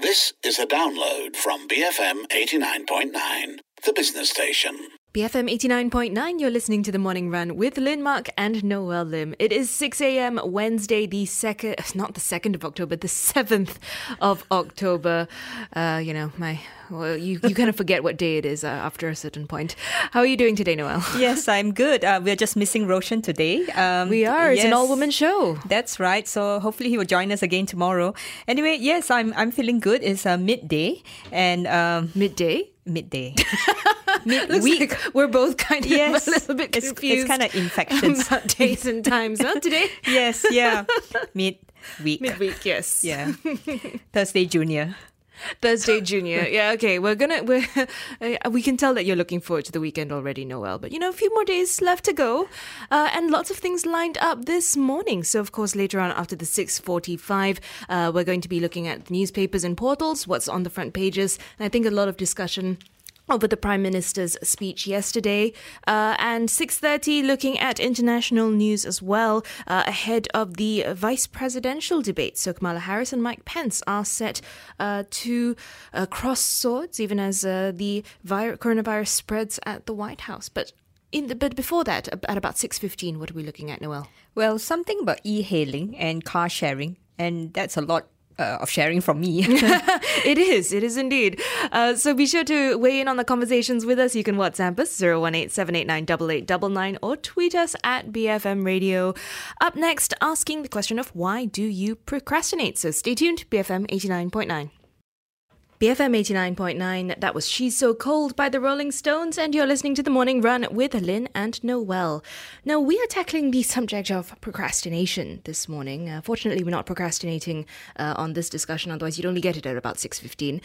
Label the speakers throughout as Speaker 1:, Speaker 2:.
Speaker 1: This is a download from BFM 89.9, the business station.
Speaker 2: BFM 89.9, you're listening to The Morning Run with Lynn Mark and Noel Lim. It is 6 a.m. Wednesday, not the 2nd of October, the 7th of October. You kind of forget what day it is after a certain point. How are you doing today, Noel?
Speaker 3: Yes, I'm good. We're just missing Roshan today.
Speaker 2: We are. It's an all-woman show.
Speaker 3: That's right. So hopefully he will join us again tomorrow. Anyway, yes, I'm feeling good. It's midday. And
Speaker 2: Midday?
Speaker 3: Midday.
Speaker 2: Midweek. Like we're both kind of a little bit confused.
Speaker 3: It's kind of infections.
Speaker 2: About days and times, huh, today?
Speaker 3: Yes, yeah. Midweek.
Speaker 2: Midweek, yes.
Speaker 3: Yeah. Thursday Junior.
Speaker 2: Yeah, okay. We can tell that you're looking forward to the weekend already, Noel. But, a few more days left to go. And lots of things lined up this morning. So, of course, later on after the 6:45, we're going to be looking at newspapers and portals, what's on the front pages. And I think a lot of discussion over the Prime Minister's speech yesterday. And 6:30, looking at international news as well, ahead of the vice presidential debate. So Kamala Harris and Mike Pence are set to cross swords, even as the coronavirus spreads at the White House. But before that, at about 6:15, what are we looking at, Noel?
Speaker 3: Well, something about e-hailing and car sharing. And that's a lot of sharing from me.
Speaker 2: It is indeed. So be sure to weigh in on the conversations with us. You can WhatsApp us 018-789-8899 or tweet us at BFM Radio. Up next, asking the question of why do you procrastinate? So stay tuned, BFM 89.9. BFM 89.9, that was She's So Cold by the Rolling Stones, and you're listening to The Morning Run with Lynn and Noel. Now, we are tackling the subject of procrastination this morning. Fortunately, we're not procrastinating on this discussion, otherwise you'd only get it at about 6:15.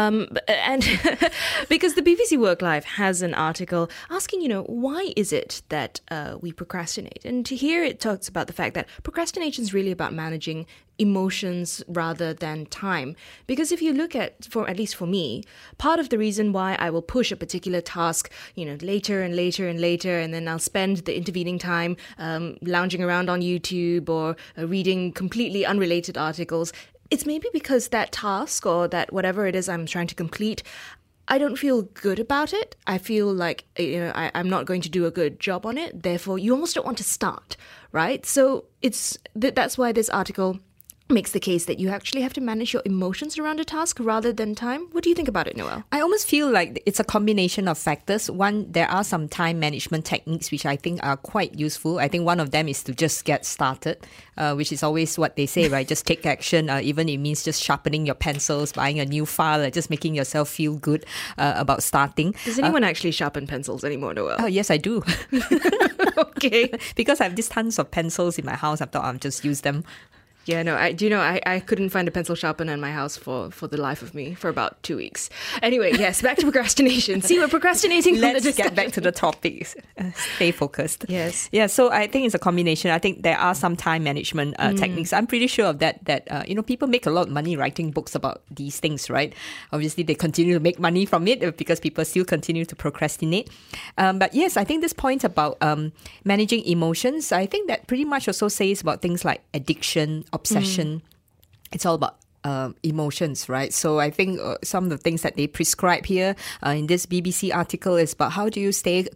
Speaker 2: And because the BBC Work Life has an article asking, why is it that we procrastinate? And here it talks about the fact that procrastination is really about managing emotions rather than time. Because if you look at least for me, part of the reason why I will push a particular task, later and later and later, and then I'll spend the intervening time lounging around on YouTube or reading completely unrelated articles, it's maybe because that task or that whatever it is I'm trying to complete, I don't feel good about it. I feel like I'm not going to do a good job on it. Therefore, you almost don't want to start, right? So that's why this article makes the case that you actually have to manage your emotions around a task rather than time. What do you think about it, Noel?
Speaker 3: I almost feel like it's a combination of factors. One, there are some time management techniques which I think are quite useful. I think one of them is to just get started, which is always what they say, right? Just take action. Even it means just sharpening your pencils, buying a new file, just making yourself feel good about starting.
Speaker 2: Does anyone actually sharpen pencils anymore, Noel?
Speaker 3: Oh, yes, I do.
Speaker 2: Okay.
Speaker 3: Because I have these tons of pencils in my house, I thought I'll just use them.
Speaker 2: Yeah, no, I couldn't find a pencil sharpener in my house for the life of me for about 2 weeks. Anyway, yes, back to procrastination. See, we're procrastinating.
Speaker 3: Let's get back to the topics. Stay focused.
Speaker 2: Yes.
Speaker 3: Yeah, so I think it's a combination. I think there are some time management techniques. I'm pretty sure of that people make a lot of money writing books about these things, right? Obviously, they continue to make money from it because people still continue to procrastinate. But yes, I think this point about managing emotions, I think that pretty much also says about things like addiction, obsession. It's all about emotions, right? So I think some of the things that they prescribe here in this BBC article is about how do you stay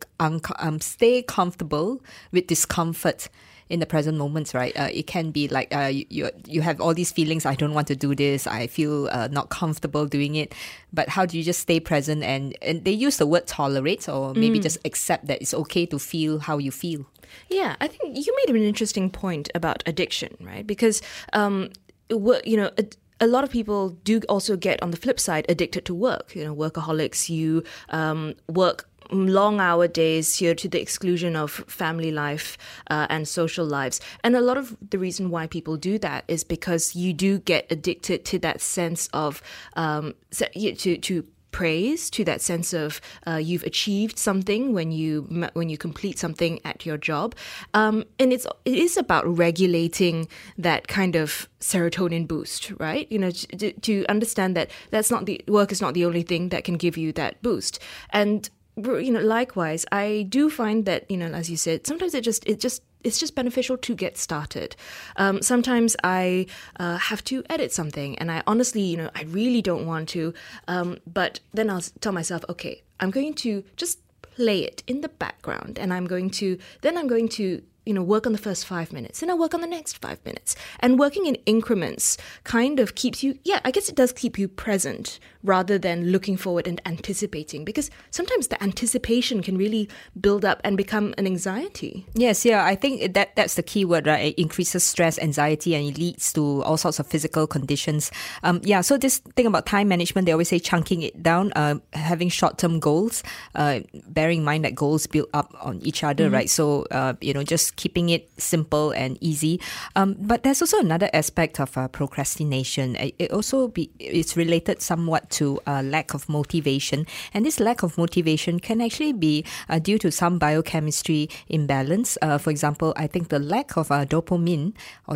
Speaker 3: comfortable with discomfort in the present moments, right? It can be like you have all these feelings, I don't want to do this, I feel not comfortable doing it, but how do you just stay present? And they use the word tolerate, or maybe just accept that it's okay to feel how you feel.
Speaker 2: Yeah, I think you made an interesting point about addiction, right? Because, a lot of people do also get, on the flip side, addicted to work. Workaholics, you work long hour days here to the exclusion of family life and social lives. And a lot of the reason why people do that is because you do get addicted to that sense of to praise, to that sense of you've achieved something when you complete something at your job, and it is about regulating that kind of serotonin boost, right? To understand that work is not the only thing that can give you that boost. And likewise, I do find that, as you said, sometimes it just it's just beneficial to get started. Sometimes I have to edit something, and I honestly, I really don't want to. But then I'll tell myself, okay, I'm going to just play it in the background, and I'm going to work on the first 5 minutes, and I'll work on the next 5 minutes. And working in increments kind of keeps you, I guess it does keep you present rather than looking forward and anticipating, because sometimes the anticipation can really build up and become an anxiety.
Speaker 3: Yes, yeah, I think that's the key word, right? It increases stress, anxiety, and it leads to all sorts of physical conditions. So this thing about time management, they always say chunking it down, having short-term goals, bearing in mind that goals build up on each other, right? So, just keeping it simple and easy. But there's also another aspect of procrastination. It's related somewhat to lack of motivation. And this lack of motivation can actually be due to some biochemistry imbalance. For example, I think the lack of dopamine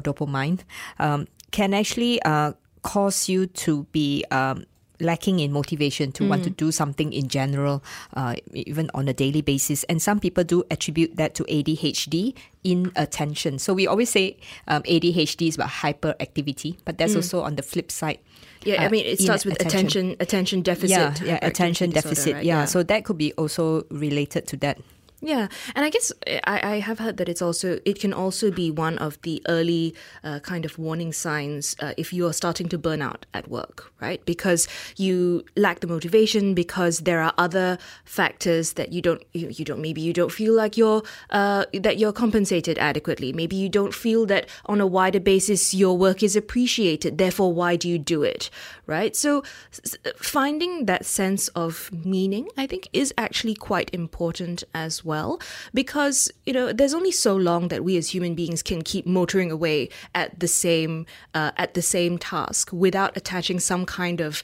Speaker 3: can actually cause you to be lacking in motivation to want to do something in general, even on a daily basis. And some people do attribute that to ADHD, inattention. So we always say ADHD is about hyperactivity, but that's also on the flip side.
Speaker 2: Yeah, I mean, it starts with attention deficit.
Speaker 3: Yeah, attention deficit.
Speaker 2: Disorder, right?
Speaker 3: Yeah, so that could be also related to that.
Speaker 2: Yeah, and I guess I have heard that it can also be one of the early kind of warning signs if you are starting to burn out at work, right? Because you lack the motivation, because there are other factors that you don't feel like that you're compensated adequately. Maybe you don't feel that on a wider basis your work is appreciated. Therefore, why do you do it, right? So finding that sense of meaning, I think, is actually quite important as well, because there's only so long that we as human beings can keep motoring away at the same task without attaching some kind of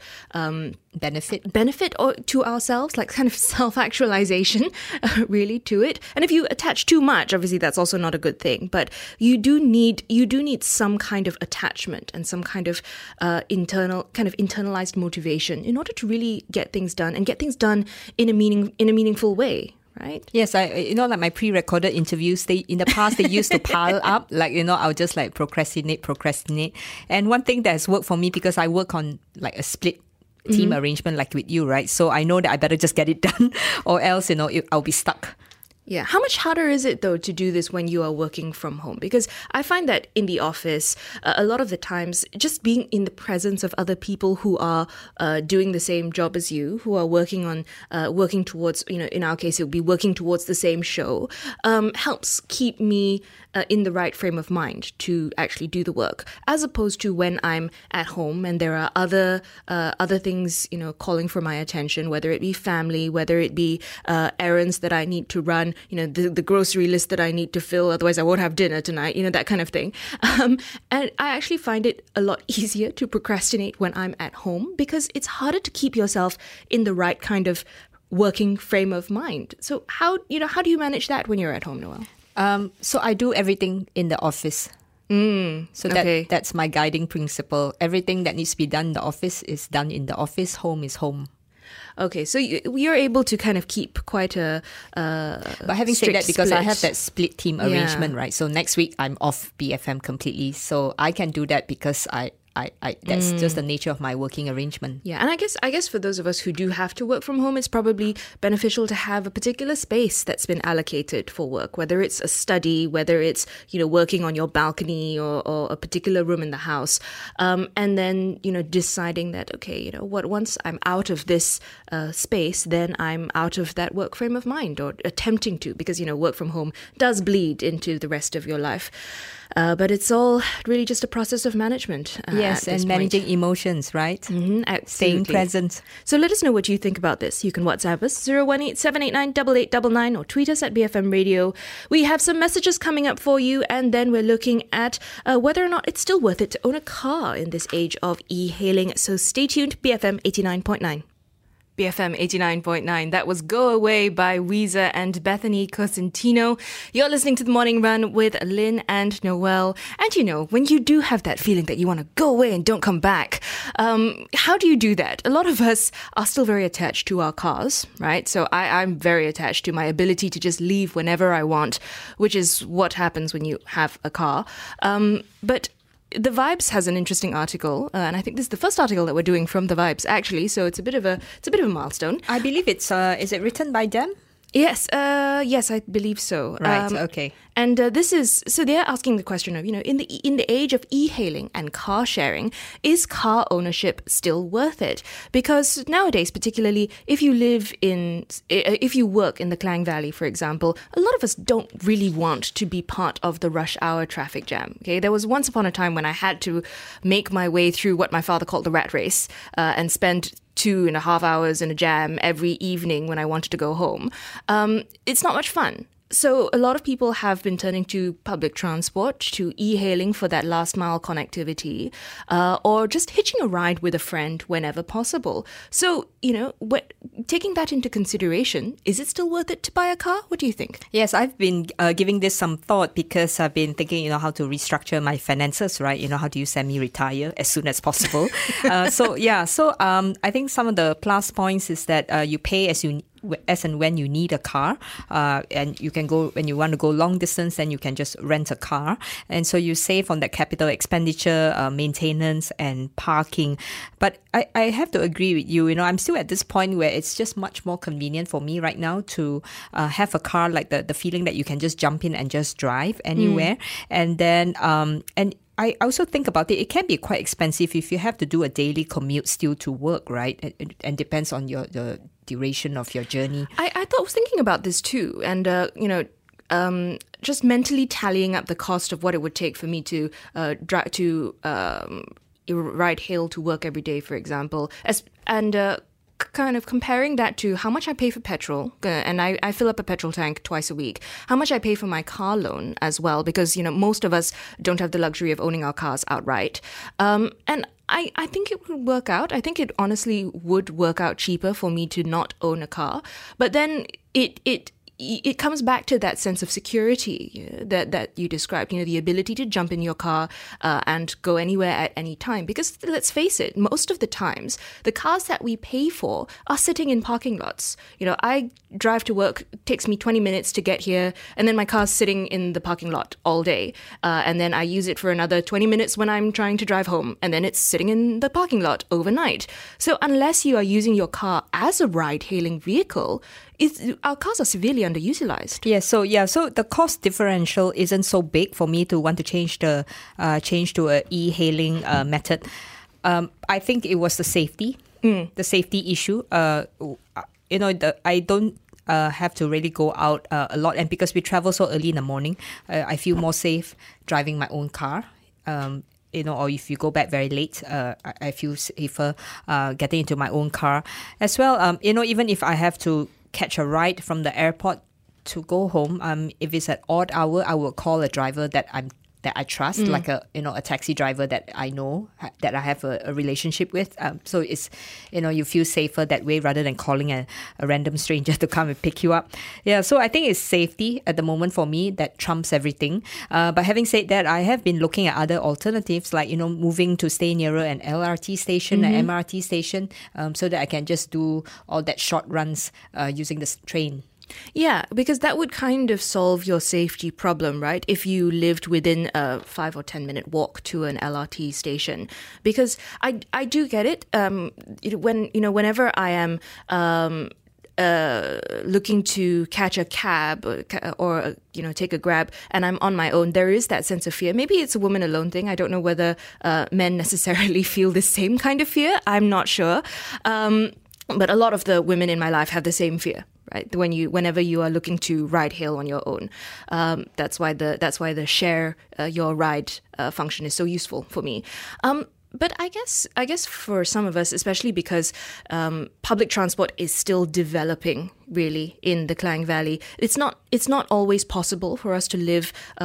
Speaker 2: benefit or to ourselves, like kind of self-actualization really to it. And if you attach too much, obviously that's also not a good thing, but you do need some kind of attachment and some kind of internalized motivation in order to really get things done and get things done in a meaningful way. Right?
Speaker 3: Yes, like my pre-recorded interviews, in the past they used to pile up, I'll just procrastinate. And one thing that has worked for me, because I work on like a split team arrangement like with you, right? So I know that I better just get it done or else, I'll be stuck.
Speaker 2: Yeah. How much harder is it, though, to do this when you are working from home? Because I find that in the office, a lot of the times, just being in the presence of other people who are doing the same job as you, who are working towards, in our case, it would be working towards the same show, helps keep me in the right frame of mind to actually do the work, as opposed to when I'm at home and there are other things, calling for my attention, whether it be family, whether it be errands that I need to run, the grocery list that I need to fill, otherwise I won't have dinner tonight, that kind of thing. And I actually find it a lot easier to procrastinate when I'm at home, because it's harder to keep yourself in the right kind of working frame of mind. So how do you manage that when you're at home, Noelle?
Speaker 3: So I do everything in the office. So that's my guiding principle. Everything that needs to be done in the office is done in the office. Home is home.
Speaker 2: Okay, so you're able to kind of keep quite a
Speaker 3: but having said that, because
Speaker 2: split.
Speaker 3: I have that split team arrangement, right? So next week I'm off BFM completely. So I can do that because that's just the nature of my working arrangement.
Speaker 2: Yeah, and I guess for those of us who do have to work from home, it's probably beneficial to have a particular space that's been allocated for work, whether it's a study, whether it's, working on your balcony or a particular room in the house. And then, deciding that, okay, once I'm out of this space, then I'm out of that work frame of mind, or attempting to, because, work from home does bleed into the rest of your life. But it's all really just a process of management.
Speaker 3: Yes, and managing emotions, right?
Speaker 2: Mm-hmm,
Speaker 3: staying present.
Speaker 2: So let us know what you think about this. You can WhatsApp us 018-789-8899 or tweet us at BFM Radio. We have some messages coming up for you, and then we're looking at whether or not it's still worth it to own a car in this age of e-hailing. So stay tuned, BFM 89.9. BFM 89.9. That was Go Away by Weezer and Bethany Cosentino. You're listening to The Morning Run with Lynn and Noel. And you know, when you do have that feeling that you want to go away and don't come back, how do you do that? A lot of us are still very attached to our cars, right? So I'm very attached to my ability to just leave whenever I want, which is what happens when you have a car. But The Vibes has an interesting article, and I think this is the first article that we're doing from The Vibes, actually. So it's a bit of a milestone.
Speaker 3: I believe it's is it written by them?
Speaker 2: Yes, I believe so.
Speaker 3: Right. Okay.
Speaker 2: And this is so they're asking the question of, you know, in the age of e-hailing and car sharing, is car ownership still worth it? Because nowadays, particularly if you work in the Klang Valley, for example, a lot of us don't really want to be part of the rush hour traffic jam. Okay, there was once upon a time when I had to make my way through what my father called the rat race and spend 2.5 hours in a jam every evening when I wanted to go home. It's not much fun. So a lot of people have been turning to public transport, to e-hailing for that last mile connectivity, or just hitching a ride with a friend whenever possible. So, you know, taking that into consideration, is it still worth it to buy a car? What do you think?
Speaker 3: Yes, I've been giving this some thought because I've been thinking, you know, how to restructure my finances, right? You know, how do you semi-retire as soon as possible? So I think some of the plus points is that you pay as and when you need a car, and you can go when you want to go long distance, then you can just rent a car, and so you save on that capital expenditure, maintenance and parking. But I have to agree with you. You know, I'm still at this point where it's just much more convenient for me right now to have a car, like the feeling that you can just jump in and just drive anywhere, and then and I also think about it. It can be quite expensive if you have to do a daily commute still to work, right? And depends on the duration of your journey.
Speaker 2: I was thinking about this too, and just mentally tallying up the cost of what it would take for me to ride hail to work every day, for example, kind of comparing that to how much I pay for petrol, and I fill up a petrol tank twice a week, how much I pay for my car loan as well, because, you know, most of us don't have the luxury of owning our cars outright. And I think it would work out. I think it honestly would work out cheaper for me to not own a car. But then it comes back to that sense of security that you described, you know, the ability to jump in your car and go anywhere at any time. Because let's face it, most of the times, the cars that we pay for are sitting in parking lots. You know, I drive to work, it takes me 20 minutes to get here, and then my car's sitting in the parking lot all day. And then I use it for another 20 minutes when I'm trying to drive home, and then it's sitting in the parking lot overnight. So unless you are using your car as a ride-hailing vehicle, our cars are severely underutilized.
Speaker 3: So the cost differential isn't so big for me to want to change to a e-hailing method. I think it was the safety issue. You know, I don't have to really go out a lot, and because we travel so early in the morning, I feel more safe driving my own car. You know, or if you go back very late, I feel safer getting into my own car as well. You know, even if I have to catch a ride from the airport to go home, if it's an odd hour, I will call a driver that I trust, like a taxi driver that I know, that I have a relationship with. So it's, you know, you feel safer that way rather than calling a random stranger to come and pick you up. Yeah, so I think it's safety at the moment for me that trumps everything. But having said that, I have been looking at other alternatives, like, you know, moving to stay nearer an LRT station, an MRT station, so that I can just do all that short runs using the train.
Speaker 2: Yeah, because that would kind of solve your safety problem, right? If you lived within a 5 or 10 minute walk to an LRT station. Because I do get it. Whenever I am looking to catch a cab or take a Grab and I'm on my own, there is that sense of fear. Maybe it's a woman alone thing. I don't know whether men necessarily feel the same kind of fear. I'm not sure. But a lot of the women in my life have the same fear. Right, whenever you are looking to ride hail on your own, that's why the share your ride function is so useful for me. But I guess for some of us, especially because public transport is still developing really in the Klang Valley, it's not always possible for us to live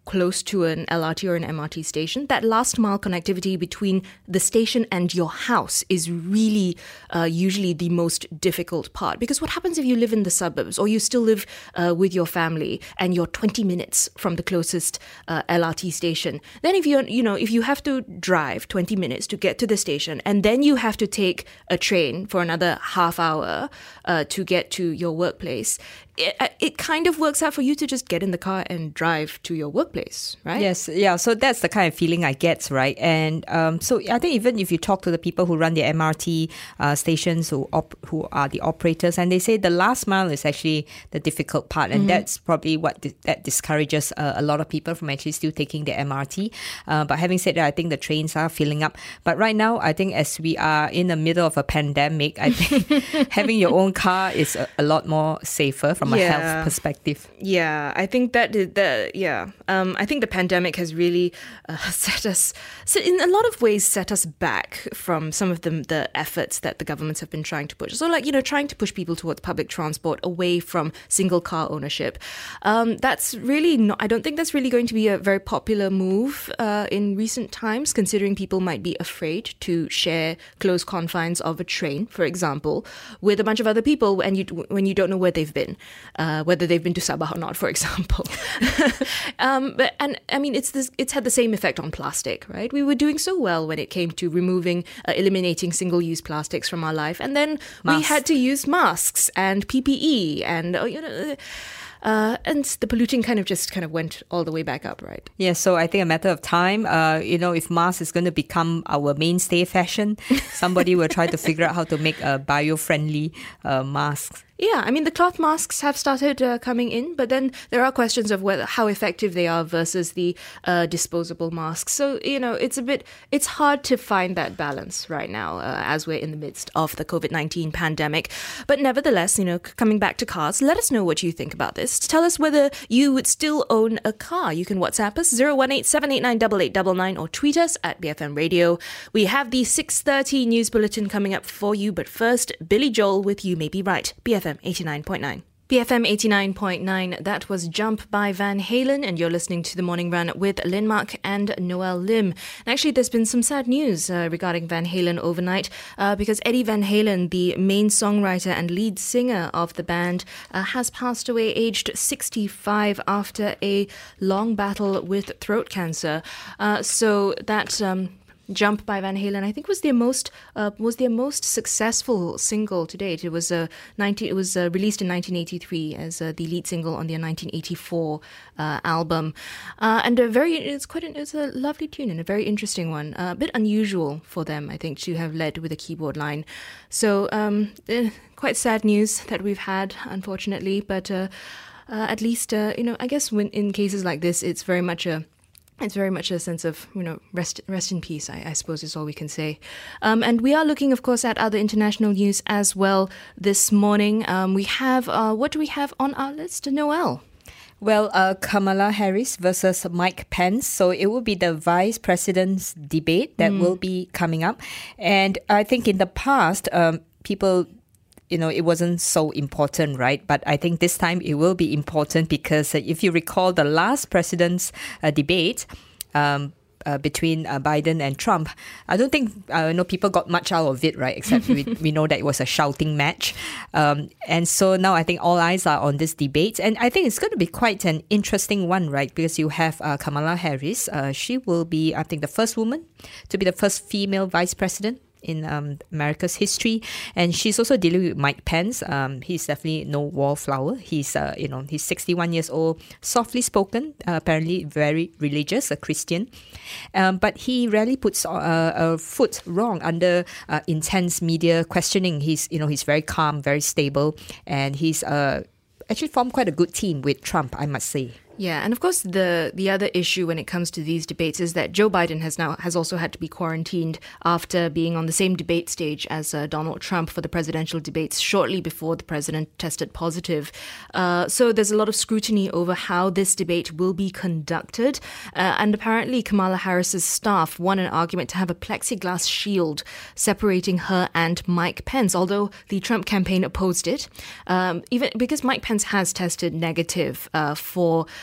Speaker 2: close to an LRT or an MRT station, that last mile connectivity between the station and your house is really usually the most difficult part. Because what happens if you live in the suburbs or you still live with your family and you're 20 minutes from the closest LRT station? Then if you have to drive 20 minutes to get to the station and then you have to take a train for another half hour to get to your workplace, it kind of works out for you to just get in the car and drive to your workplace, right?
Speaker 3: Yes, yeah. So that's the kind of feeling I get, right? And so I think even if you talk to the people who run the MRT stations, who are the operators, and they say the last mile is actually the difficult part, and that's probably what that discourages a lot of people from actually still taking the MRT. But having said that, I think the trains are filling up. But right now, I think as we are in the middle of a pandemic, I think having your own car is a lot more safer from a health perspective.
Speaker 2: Yeah, I think I think the pandemic has really in a lot of ways set us back from some of the efforts that the governments have been trying to push. So trying to push people towards public transport away from single car ownership. That's really not, I don't think that's really going to be a very popular move in recent times, considering people might be afraid to share close confines of a train, for example, with a bunch of other people when you don't know where they've been. Whether they've been to Sabah or not, for example. It's had the same effect on plastic, right? We were doing so well when it came to eliminating single-use plastics from our life, and then we had to use masks and PPE and and the polluting kind of went all the way back up, right?
Speaker 3: Yeah, so I think a matter of time, if mask is going to become our mainstay fashion, somebody will try to figure out how to make a bio-friendly masks.
Speaker 2: Yeah, I mean, the cloth masks have started coming in, but then there are questions of how effective they are versus the disposable masks. So, it's hard to find that balance right now as we're in the midst of the COVID-19 pandemic. But nevertheless, coming back to cars, let us know what you think about this. Tell us whether you would still own a car. You can WhatsApp us 018-789-8899 or tweet us at BFM Radio. We have the 6:30 news bulletin coming up for you, but first, Billy Joel with You May Be Right, BFM 89.9. BFM 89.9, that was Jump by Van Halen, and you're listening to The Morning Run with Lynn Mark and Noel Lim. And actually, there's been some sad news regarding Van Halen overnight because Eddie Van Halen, the main songwriter and lead singer of the band, has passed away aged 65 after a long battle with throat cancer. So that... Jump by Van Halen, I think, was their most successful single to date. It was released in 1983 as the lead single on their 1984 album, and it's a lovely tune and a very interesting one. A bit unusual for them, I think, to have led with a keyboard line. So quite sad news that we've had, unfortunately. But at least I guess in cases like this, it's very much a sense of, rest in peace, I suppose is all we can say. And we are looking, of course, at other international news as well this morning. We have, what do we have on our list, Noel?
Speaker 3: Well, Kamala Harris versus Mike Pence. So it will be the vice president's debate that will be coming up. And I think in the past, people... it wasn't so important, right? But I think this time it will be important because if you recall the last president's debate between Biden and Trump, I don't think people got much out of it, right? Except we know that it was a shouting match. And so now I think all eyes are on this debate. And I think it's going to be quite an interesting one, right? Because you have Kamala Harris. She will be, I think, the first woman to be the first female vice president in America's history, and she's also dealing with Mike Pence. He's definitely no wallflower. He's he's 61 years old, softly spoken, apparently very religious, a Christian, but he rarely puts a foot wrong under intense media questioning. He's very calm, very stable, and he's actually formed quite a good team with Trump, I must say.
Speaker 2: Yeah, and of course the other issue when it comes to these debates is that Joe Biden has also had to be quarantined after being on the same debate stage as Donald Trump for the presidential debates shortly before the president tested positive. So there's a lot of scrutiny over how this debate will be conducted. And apparently Kamala Harris's staff won an argument to have a plexiglass shield separating her and Mike Pence, although the Trump campaign opposed it, even because Mike Pence has tested negative for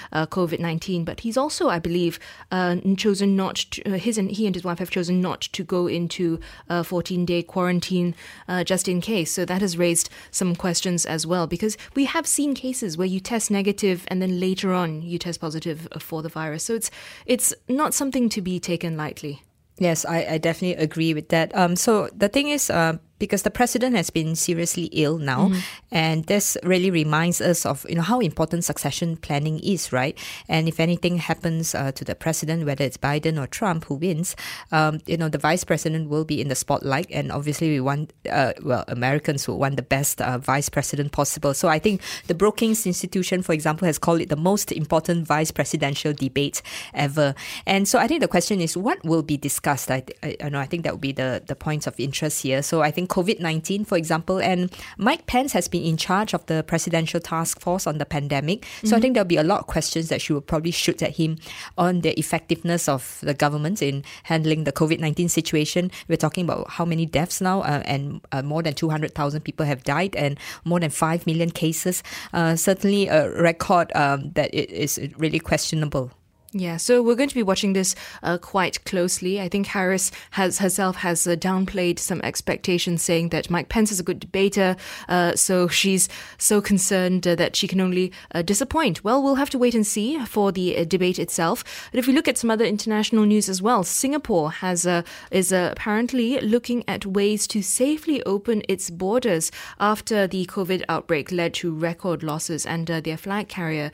Speaker 2: COVID-19. But he's also, I believe, chosen not to, he and his wife have chosen not to go into a 14-day quarantine just in case. So that has raised some questions as well, because we have seen cases where you test negative and then later on you test positive for the virus. So it's not something to be taken lightly.
Speaker 3: Yes, I definitely agree with that. So the thing is, because the president has been seriously ill now, and this really reminds us of how important succession planning is, right? And if anything happens to the president, whether it's Biden or Trump who wins, the vice president will be in the spotlight, and obviously we want, Americans will want the best vice president possible. So I think the Brookings Institution, for example, has called it the most important vice presidential debate ever. And so I think the question is, what will be discussed? I think that would be the points of interest here. So I think COVID-19, for example, and Mike Pence has been in charge of the presidential task force on the pandemic. So I think there'll be a lot of questions that she will probably shoot at him on the effectiveness of the government in handling the COVID-19 situation. We're talking about how many deaths now, and more than 200,000 people have died, and more than 5 million cases. Certainly a record that it is really questionable.
Speaker 2: Yeah, so we're going to be watching this quite closely. I think Harris herself has downplayed some expectations, saying that Mike Pence is a good debater, so she's so concerned that she can only disappoint. Well, we'll have to wait and see for the debate itself. But if we look at some other international news as well, Singapore is apparently looking at ways to safely open its borders after the COVID outbreak led to record losses and their flag carrier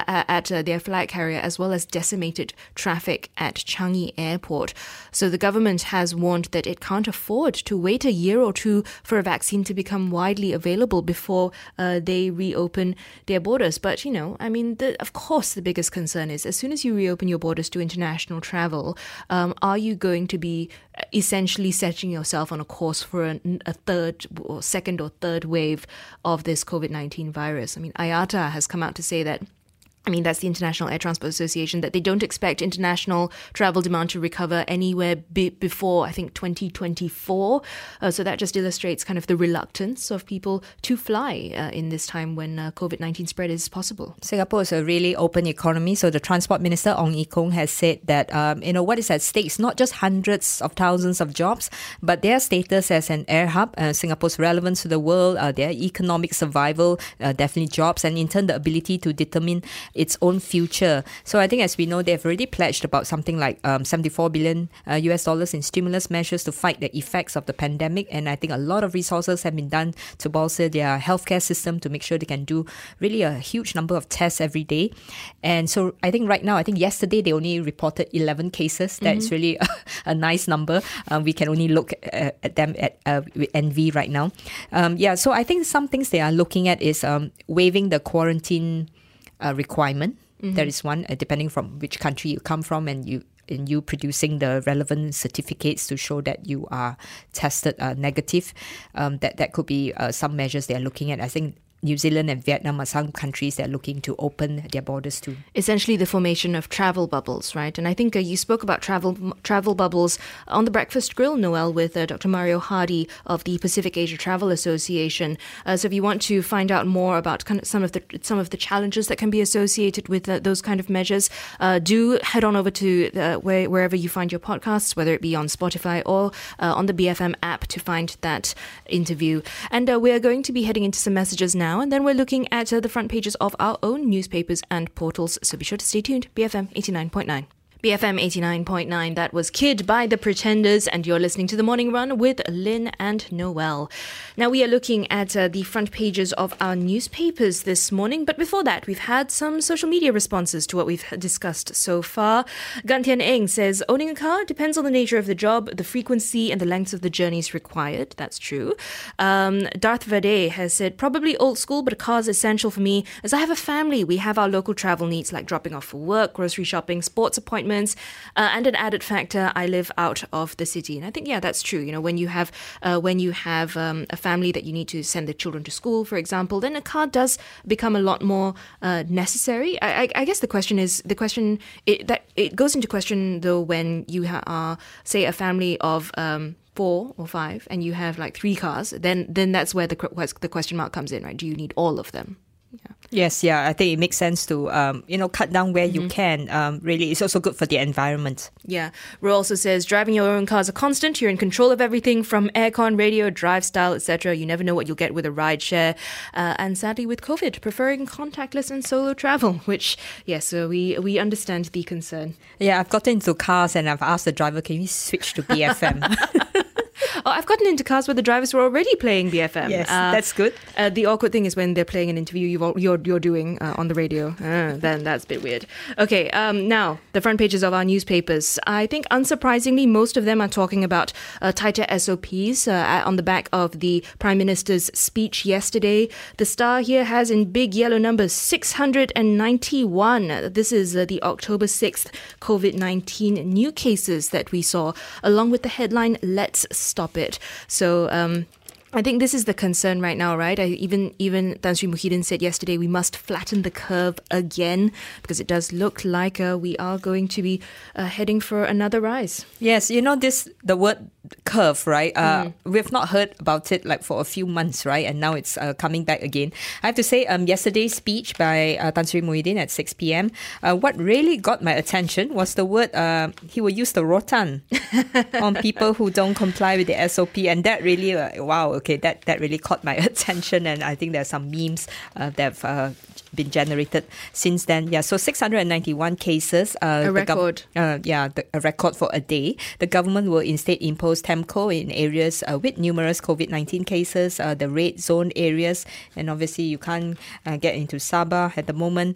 Speaker 2: as well as decimated traffic at Changi Airport. So the government has warned that it can't afford to wait a year or two for a vaccine to become widely available before they reopen their borders. But, of course, the biggest concern is as soon as you reopen your borders to international travel, are you going to be essentially setting yourself on a course for a third or second or third wave of this COVID-19 virus? IATA has come out to say that, that's the International Air Transport Association, that they don't expect international travel demand to recover anywhere before, I think, 2024. So that just illustrates kind of the reluctance of people to fly in this time when COVID-19 spread is possible.
Speaker 3: Singapore is a really open economy. So the Transport Minister, Ong Ye Kung, has said that, what is at stake is not just hundreds of thousands of jobs, but their status as an air hub, Singapore's relevance to the world, their economic survival, definitely jobs, and in turn the ability to determine its own future. So I think, as we know, they've already pledged about something like $74 billion US in stimulus measures to fight the effects of the pandemic. And I think a lot of resources have been done to bolster their healthcare system to make sure they can do really a huge number of tests every day. And so I think yesterday they only reported 11 cases. That's really a nice number. We can only look at them with envy right now. So I think some things they are looking at is waiving the quarantine requirement. There is one, depending from which country you come from, and you producing the relevant certificates to show that you are tested negative. That could be some measures they are looking at. I think New Zealand and Vietnam are some countries that are looking to open their borders to.
Speaker 2: Essentially the formation of travel bubbles, right? And I think you spoke about travel bubbles on the Breakfast Grill, Noel, with Dr. Mario Hardy of the Pacific Asia Travel Association. So if you want to find out more about kind of some of the challenges that can be associated with those kind of measures, do head on over to wherever you find your podcasts, whether it be on Spotify or on the BFM app, to find that interview. And we are going to be heading into some messages now, and then we're looking at the front pages of our own newspapers and portals. So be sure to stay tuned. BFM 89.9. BFM 89.9, that was Kid by The Pretenders, and you're listening to The Morning Run with Lynn and Noel. Now we are looking at the front pages of our newspapers this morning, but before that we've had some social media responses to what we've discussed so far. Gan Tian Eng says, owning a car depends on the nature of the job, the frequency and the length of the journeys required. That's true. Darth Vade has said, probably old school, but a car is essential for me as I have a family. We have our local travel needs like dropping off for work, grocery shopping, sports appointments, and an added factor, I live out of the city. And I think, that's true. When you have a family that you need to send the children to school, for example, then a car does become a lot more necessary. I guess it goes into question though when you are, say, a family of 4 or 5 and you have like 3 cars, then that's where the question mark comes in, right? Do you need all of them? Yeah.
Speaker 3: Yes, yeah, I think it makes sense to cut down where you can. Really, it's also good for the environment.
Speaker 2: Yeah. Ro also says driving your own car is a constant. You're in control of everything from aircon, radio, drive style, etc. You never know what you'll get with a ride share. And sadly, with COVID, preferring contactless and solo travel, which, yes, so we understand the concern.
Speaker 3: Yeah, I've gotten into cars and I've asked the driver, can we switch to BFM?
Speaker 2: Oh, I've gotten into cars where the drivers were already playing BFM.
Speaker 3: Yes, that's good.
Speaker 2: The awkward thing is when they're playing an interview you're doing on the radio. Then that's a bit weird. Okay, now, the front pages of our newspapers. I think, unsurprisingly, most of them are talking about tighter SOPs on the back of the Prime Minister's speech yesterday. The Star here has in big yellow numbers 691. This is the October 6th COVID-19 new cases that we saw, along with the headline, "Let's Stop It." So I think this is the concern right now, right? Even Tan Sri Muhyiddin said yesterday we must flatten the curve again, because it does look like we are going to be heading for another rise.
Speaker 3: Yes, the word curve, right? We've not heard about it like for a few months, right? And now it's coming back again. I have to say, yesterday's speech by Tan Sri Muhyiddin at 6 p.m, what really got my attention was the word, he will use the rotan on people who don't comply with the SOP. And that really, wow, okay, that really caught my attention. And I think there are some memes that have been generated since then. Yeah, so 691 cases.
Speaker 2: A record.
Speaker 3: A record for a day. The government will instead impose TEMCO in areas with numerous COVID-19 cases, the red zone areas, and obviously you can't get into Sabah at the moment.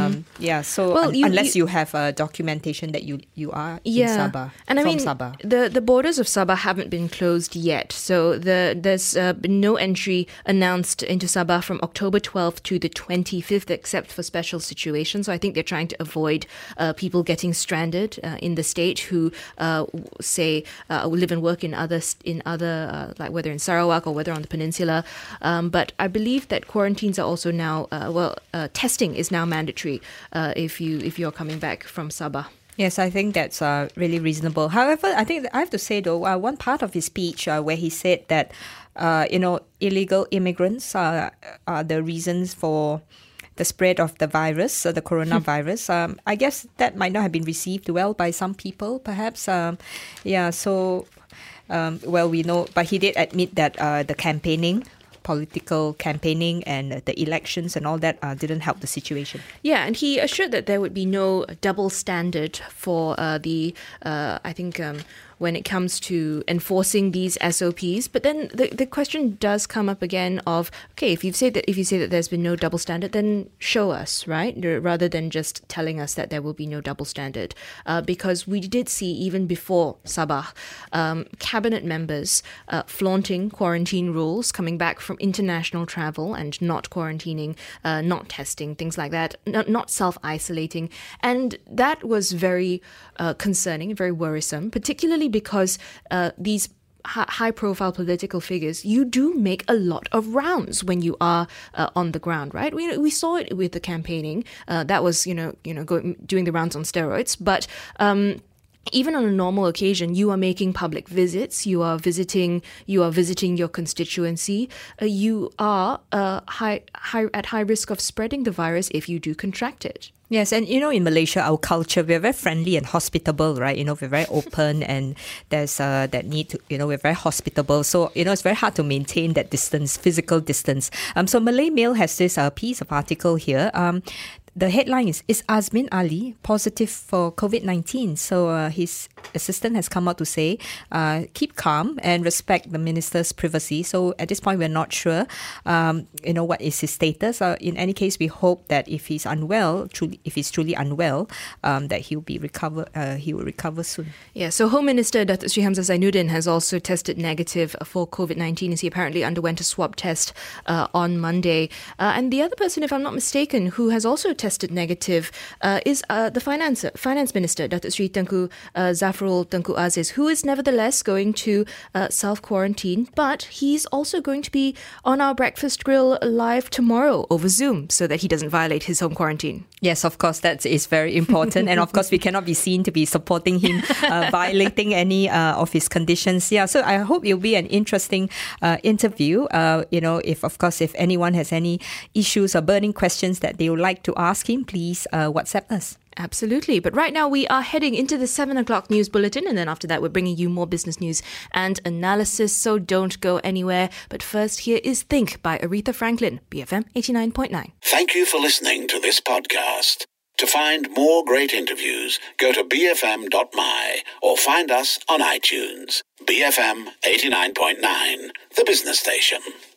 Speaker 3: Unless you have documentation that you are in Sabah.
Speaker 2: And I mean,
Speaker 3: Sabah.
Speaker 2: The borders of Sabah haven't been closed yet, so there's been no entry announced into Sabah from October 12th to the 25th, except for special situations. So I think they're trying to avoid people getting stranded in the state who live and work in other like whether in Sarawak or whether on the peninsula. But I believe that quarantines are also now testing is now mandatory if you're coming back from Sabah.
Speaker 3: Yes, I think that's really reasonable. However, I think I have to say though, one part of his speech where he said that illegal immigrants are the reasons for the spread of the virus, the coronavirus. I guess that might not have been received well by some people, perhaps. We know, but he did admit that the political campaigning and the elections and all that didn't help the situation.
Speaker 2: Yeah, and he assured that there would be no double standard for when it comes to enforcing these SOPs. But then the question does come up again of, okay, if you say that there's been no double standard, then show us, right? Rather than just telling us that there will be no double standard. Because we did see, even before Sabah, cabinet members flaunting quarantine rules, coming back from international travel and not quarantining, not testing, things like that, not self-isolating. And that was very concerning, very worrisome, particularly because these high-profile political figures, you do make a lot of rounds when you are on the ground, right? We saw it with the campaigning. That was, doing the rounds on steroids. But even on a normal occasion, you are making public visits. You are visiting your constituency. You are at high risk of spreading the virus if you do contract it.
Speaker 3: Yes, and in Malaysia, our culture, we're very friendly and hospitable, right? We're very open, and there's that need to, we're very hospitable. So, it's very hard to maintain that distance, physical distance. So Malay Mail has this piece of article here. The headline is Azmin Ali positive for COVID-19? So his assistant has come out to say, keep calm and respect the minister's privacy. So at this point, we're not sure, what is his status. In any case, we hope that if he's truly unwell, that he will recover soon.
Speaker 2: Yeah, so Home Minister Datuk Sri Hamzah Zainuddin has also tested negative for COVID-19 as he apparently underwent a swab test on Monday. And the other person, if I'm not mistaken, who has also tested negative is the Finance Minister, Datuk Sri Tengku Zafrul Tengku Aziz, who is nevertheless going to self-quarantine, but he's also going to be on our Breakfast Grill live tomorrow over Zoom so that he doesn't violate his home quarantine.
Speaker 3: Yes, of course, that is very important. And of course, we cannot be seen to be supporting him violating any of his conditions. Yeah, so I hope it'll be an interesting interview. If anyone has any issues or burning questions that they would like to ask him, please WhatsApp us.
Speaker 2: Absolutely. But right now we are heading into the 7 o'clock news bulletin, and then after that we're bringing you more business news and analysis, so don't go anywhere. But first, here is Think by Aretha Franklin, BFM 89.9.
Speaker 1: Thank you for listening to this podcast. To find more great interviews, go to bfm.my or find us on iTunes. BFM 89.9, the business station.